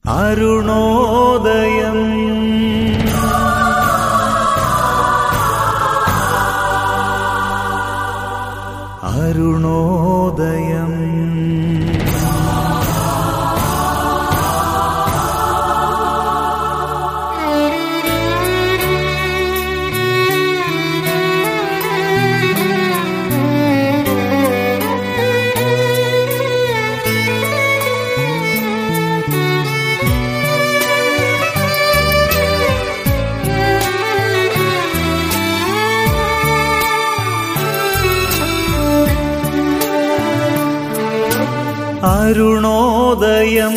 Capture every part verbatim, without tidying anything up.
അരുണോദയം അരുണോദയം അരുണോദയം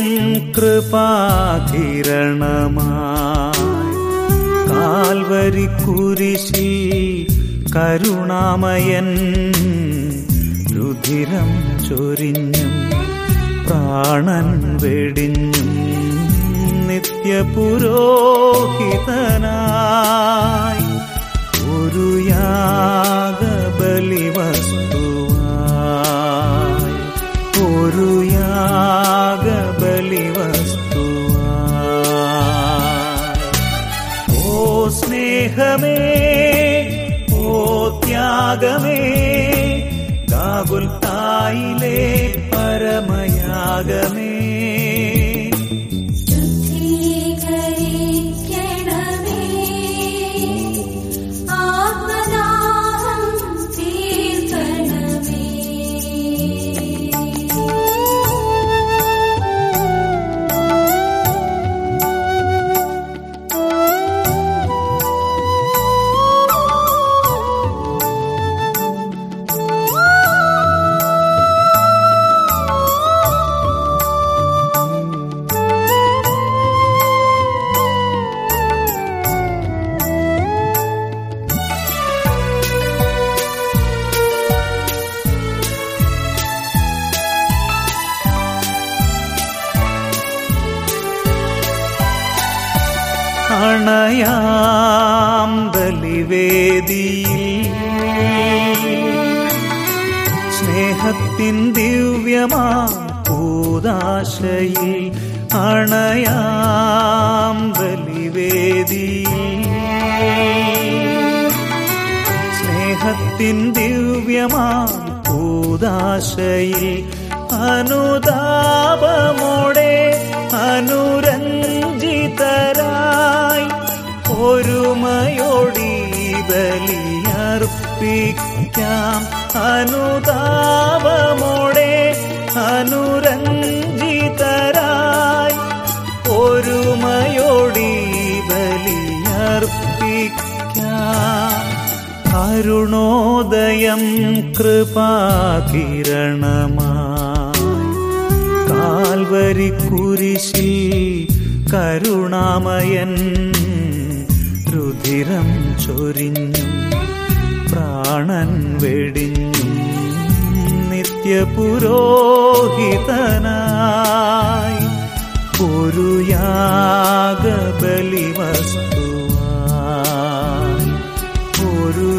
കൃപാകിരണമായി Calvary കുരിശിൽ കരുണാമയൻ രുധിരം ചൊരിഞ്ഞും പ്രാണൻ വെടിഞ്ഞും നിത്യപുരോഹിതനായി ഒരു യാഗബലിവസ്തുവായി ഒരു യാഗബലിവസ്തുവായി. ഓ സ്നേഹമേ, ഓ ത്യാഗമേ, ഗാഗുൽത്തായിലെ പരമയാഗമേ, അണയാം ബലിവേദിയിൽ സ്നേഹത്തിൻ ദിവ്യമാം കൂദാശയിൽ അണയാം ബലിവേദിയിൽ സ്നേഹത്തിൻ ദിവ്യമാം കൂദാശയിൽ അനുതാപമോടെ അനുരഞ്ജിതരായി ഒരുമയോടി ബലിയർപ്പിക്കാം. അനുതാപമോടെ അനുരഞ്ജിതരായി ഒരുമയോടി ബലിയർപ്പിക്കാം. അരുണോദയം കൃപാകിരണമായി കാൽവരി കുരിശിൽ കരുണാമയൻ രുധിരം ചൊരിഞ്ഞും പ്രാണൻ വെടിഞ്ഞും നിത്യപുരോഹിതനായി ഒരു യാഗബലിവസ്തുവായി ഒരു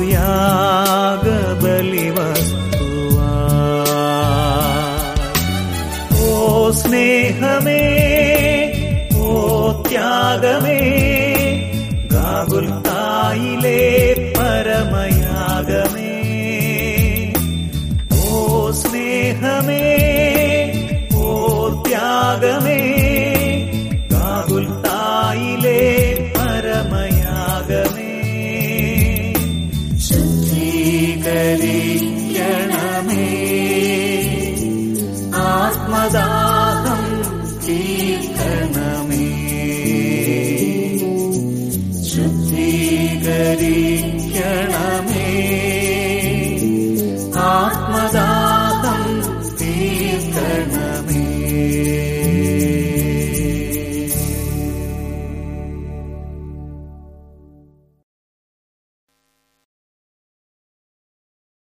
യാഗബലിവസ്തുവായി. ഓ സ്നേഹമേ, ഓ ത്യാഗമേ, ഗാഗുൽത്തായിലെ പരമയാഗമേ, ഓ സ്നേഹമേ, ഓ ത്യാഗമേ, ഗാഗുൽത്തായിലെ പരമയാഗമേ, ശുദ്ധീകരിക്കണമേ ആത്മദാഹം തീർക്കണമേ, ശുദ്ധി